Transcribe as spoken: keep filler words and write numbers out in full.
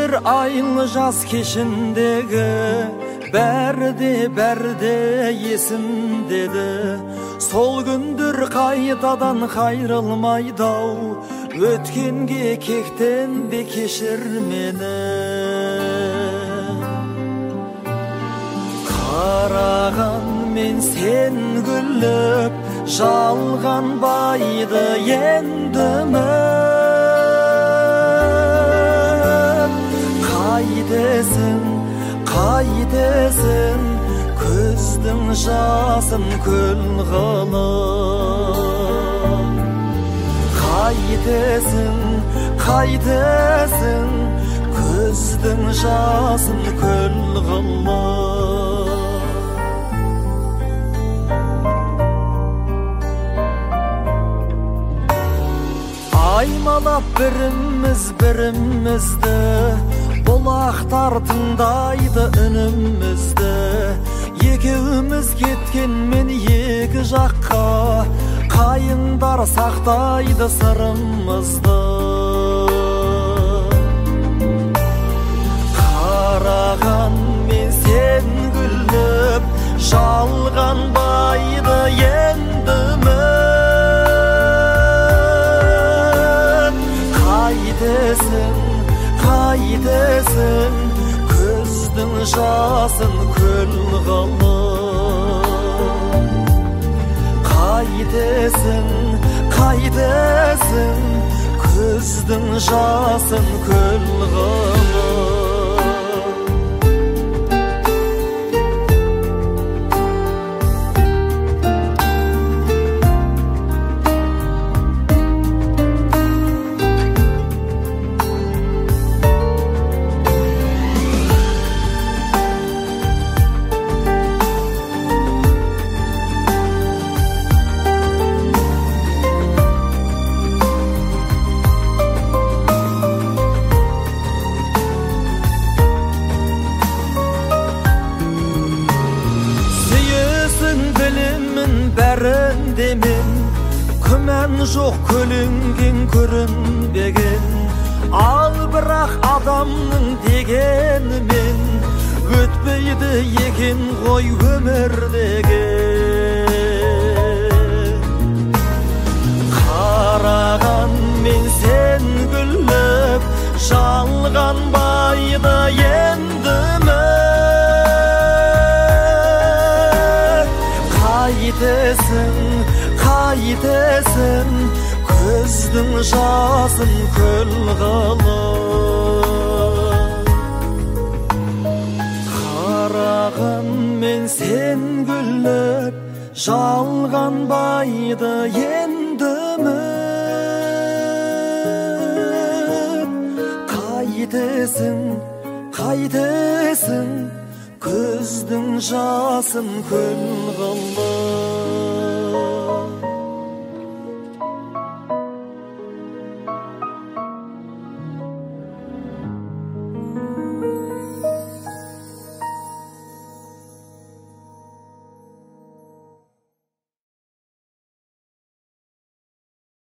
күндер айлы жаз кешіндегі бәрі де бәрі де есімдеді. Сол күндер қайтадан қайрылмайды-ау, өткенге кектенбе кешір мені. Қараған мен сен күліп, жалған байды енді үміт. Қайтесің, қайтесің, көздің жасын көл қылып. Қайтесің, қайтесің, көздің жасын көл қылып. Аймалап біріміз бірімізді, бұлақтар тыңдайды үнімізді. Екеуміз кеткенмен екі жаққа, қайыңдар сақтайды сырымызды. Қараған мен сен күліп, жалған байды енді қайтесің, қайтесің, көздің жасын көл қылып. Қайтесің, қайтесің, көздің жасын көл қылып. Бәрінде мен күмән жоқ, көлінген көрінбеген. Ал бірақ адамның дегенімен өтпейді екен ғой өмірдегі. Қараған мен сен күліп, жалған байды енді қайтесің, қайтесің, көздің жасын көл қылып. Қараған мен сен күліп, жалған байды енді үміт. Қайтесің, қайтесің, көздің жасын көл қылып.